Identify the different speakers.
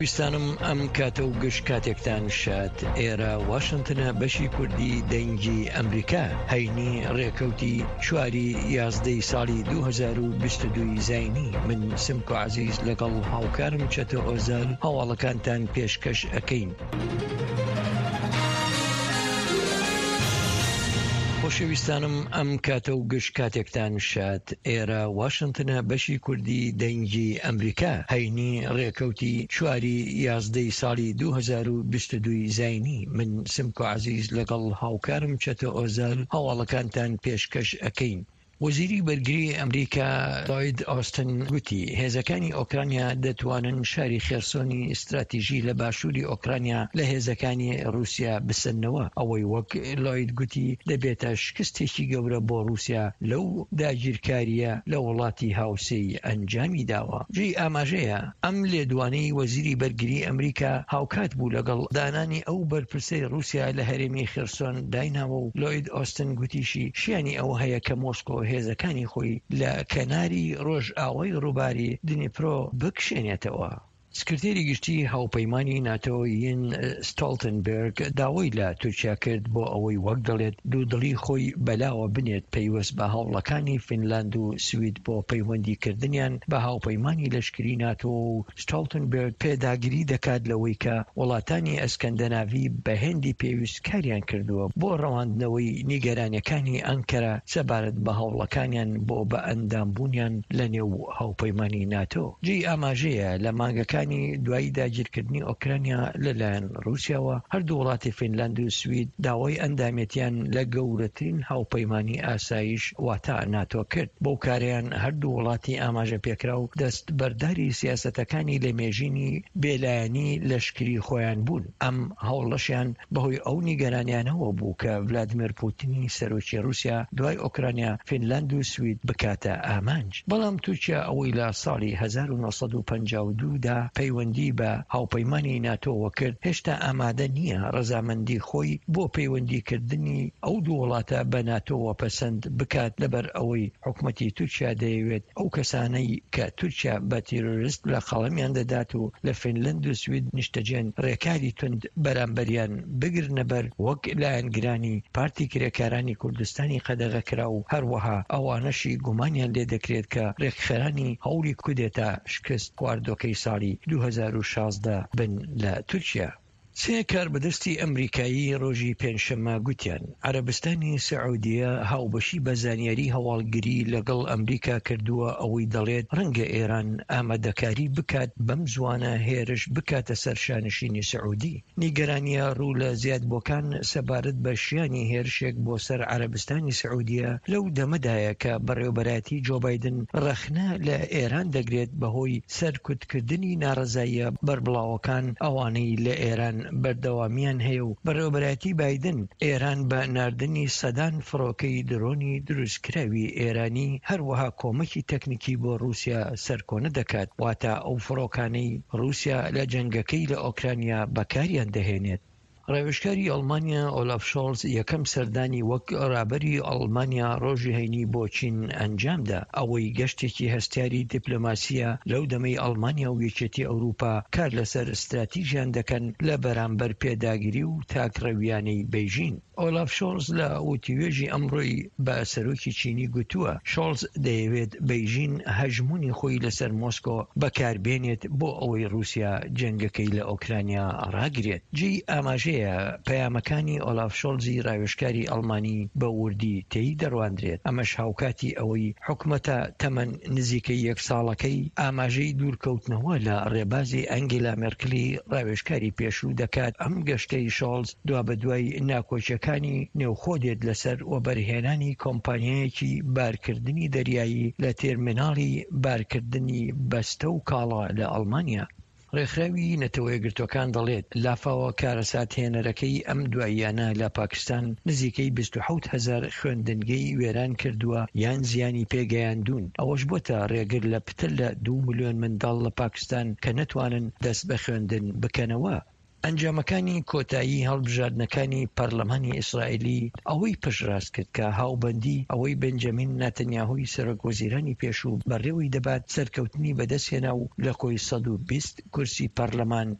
Speaker 1: ویستانم ئەم کاتە و گشت کاتێکتان شات ئێرە واشنتنە بەشی کوردی دەنگی ئەمریکا هەینی ڕێکەوتی 4/11 ساڵی 2022 زاینی من سمکۆ عەزیز لەگەڵ هاوکارم چەتە ئۆزار هەواڵەکانتان پێشکەش ئەکەین. خۆشەویستانم ئەم کاتە و گشت کاتێکتان شات ئێرە واشنتنە بەشی کوردی دەنگی ئەمریکا هەینی ڕێکەوتی 4/11 ساڵی 2022 زاینی من سمکۆ عەزیز لەگەڵ هاوکارم چەتە ئۆزار هەواڵەکانتان پێشکەش ئەکەین. وەزیری بەرگری ئەمریکا لۆید ئۆستن گوتی هێزەکانی ئۆکرانیا دەتوانن شاری خێرسۆنی استراتیژی لە باشووری ئۆکرانیا لە هێزەکانی رووسیا بسنەوە. ئەوەی وەک لۆید گوتی دەبێتە شکستێکی گەورە بۆ رووسیا لەو داگیرکاریە لە وڵاتی هاوسەی ئەنجامی داوە. جێی ئاماژەیە ئەم لێدوانەی وەزیری بەرگری ئەمریکا هاوکات بوو لەگەڵ دانانی ئەو بەرپرسەی رووسیا لە هەرێمی خێرسۆن دایناوە و لۆید ئۆستن گوتیشی شیانی ئەو هەیە کە مۆسکۆ هێزەکانی خۆی لە کەناری ڕۆژئاوای ڕووباری دنیپرۆ بکشێنێتەوە. سکرتێری گشتی هاوپەیمانی ناتۆ یین ستۆڵتنبێرگ داوای لە تورکیا کرد بۆ ئەوەی وەک دەڵێت دوودڵی خۆی بەلاوە بنێت پەیوەست بە هەوڵەکانی فینلاند و سوید بۆ پەیوەندیکردنیان بە هاوپەیمانی لەشکری ناتۆ و ستۆڵتنبێرگ پێداگیری دەکات لەوەی کە وڵاتانی ئەسکەندەناڤی بە هێندی پێویست کاریان کردووە بۆ ڕەواندنەوەی نیگەرانیەکانی ئەنکەرە سەبارەت بە هەوڵەکانیان بۆ بە ئەندامبوونیان لە نێو هاوپەیمانی ناتۆ. جێی ئاماژەیە لە مانگەکان دوایی داگیرکردنی ئۆکرانیا لەلایەن رووسیاوە هەردوو وڵاتی فینلاند و سوید داوای ئەندامێتیان لە گەورەترین هاوپەیمانی ئاسایش واتە ناتۆ کرد. بەو کارەیان هەردوو وڵاتی ئاماژە پێکرا و دەست بەرداری سیاسەتەکانی لە مێژینی بێلایەنی لەشکری خۆیان بوون. ئەم هەوڵەشیان بەهۆی ئەو نیگەرانیانەوە بوو کە ڤلادیمیر پوتینی سەرۆکی رووسیا دوای ئۆکرانیا فینلاند و سوید بکاتە ئامانج. بەڵام تورکیا ئەوەی لە ساڵی 1952 دا پەیوەندی بە هاوپەیمانی ناتۆوە کرد هێشتا ئامادە نییە ڕەزامەندی خۆی بۆ پەیوەندیکردنی ئەو دوو وڵاتە بە ناتۆوە پەسەند بکات لەبەر ئەوەی حکومەتی تورکیا دەیەوێت ئەو کەسانەی کە تورکیا بە تیرۆریست لە قەڵەمیان دەدات و لە فینلەند و سوید نیشتەجێن ڕێکاری تند بەرامبەریان بگرنە بەر وەک لایەنگرانی پارتی کرێکارانی کوردستانی قەدەغەکرا و هەروەها ئەوانەشی گومانیان لێ دەکرێت کە ڕێکخێرانی هەوڵی کودێتا شکست خواردۆکەی ساڵی 2016 بن لە تورکیا. سێ کاربەدەستی ئەمریکایی ڕۆژی پێنجشەممە گوتیان عەرەبستانی سەعودیە هاوبەشی بە زانیاری هەواڵگری لەگەڵ ئەمریکا کردووە ئەوەی دەڵێت ڕەنگە ئێران ئامادەکاری بکات بەم زوانە هێرش بکاتە سەر شانشینی سەعودی. نیگەرانیە ڕوو لە زیادبووەکان سەبارەت بە شیانی هێرشێک بۆ سەر عەرەبستانی سەعودیە لەو دەمەدایە کە بەڕێوەبەرەتی جۆ بایدن ڕەخنە لە ئێران دەگرێت بەهۆی سەرکوتکردنی ناڕەزاییە بەربڵاوەکان ئەوانەی لە ئێران بەردەوامیان هەیە و بەڕێوەبەرەتی بایدن ئێران بە ناردنی سەدان فڕۆکەی درۆنی دروستکراوی ئێرانی هەروەها کۆمەکی تەکنیکی بۆ رووسیا سەرکۆنە دەکات واتە ئەو فڕۆکانەی رووسیا لە جەنگەکەی لە ئۆکرانیا بەکاریان دەهێنێت. ڕێوشکاری ئەڵمانیا ئۆلاف شۆڵز یەکەم سەردانی وەک ڕابەری ئەڵمانیا ڕۆژی هەینی بۆ چین ئەنجامدا. ئەوەی گەشتێکی هەستیاری دیپلۆماسیە لەو دەمەی ئەڵمانیا و یەکێتی ئەوروپا کار لەسەر استراتیژیان دەکەن لە بەرامبەر پێداگیری و تاکڕەویانەی بەیژین. ئۆلاف شۆڵز لە وتیوێژی ئەمڕۆی بە سەرۆکی چینی گوتووە شۆڵز دەیەوێت بەیژین هەژمونی خۆی لەسەر مۆسکۆ بەکاربێنێت بۆ ئەوەی رووسیا جەنگەکەی لە ئۆکرانیا ڕاگرێت. جێی ئاماژەیە پەیامەکانی ئۆلاف شۆڵزی ڕاوێژکاری ئەڵمانی بە وردی تێی دەڕواندرێت. ئەمەش هاوکاتی ئەوەی حکومەتە تەمەن نزیکەی یەک ساڵەکەی ئاماژەی دوورکەوتنەوە لە ڕێبازی ئەنگێلا مێرکلی ڕاوێژکاری پێشوو دەکات. ئەم گەشتەی شۆڵز دوا بەدوای ناکۆچەکانی نێوخۆدێت لەسەر وەبەرهێنانی کۆمپانیایەکی بارکردنی دەریایی لە تێرمیناڵی بارکردنی بەستە و کاڵا لە ئەڵمانیا. ڕێکخراوی نەتەوە یەکگرتووەکان دەڵێت لافاوە کارەسات هێنەرەکەی ئەم دواییانە لە پاکستان نزیکەی 27,000 خوێندنگەی وێران کردووە یان زیانی پێگەیاندون. ئەوەش بۆتە ڕێگر لە پتر لە 2 ملیۆن منداڵ لە پاکستان کە نەتوانن دەست بە خوێندن بکەنەوە. ئەنجامەکانی کۆتایی هەڵبژاردنەکانی پەرلەمانی ئیسرائیلی ئەوەی پشتڕاست کرد کە هاوبەندی ئەوەی بنجەمین نەتەنیاهوی سەرۆکوەزیرانی پێشوو بەڕێوەی دەبات سەرکەوتنی بەدەستهێنا و لە کۆی 120 کورسی پەرلەمان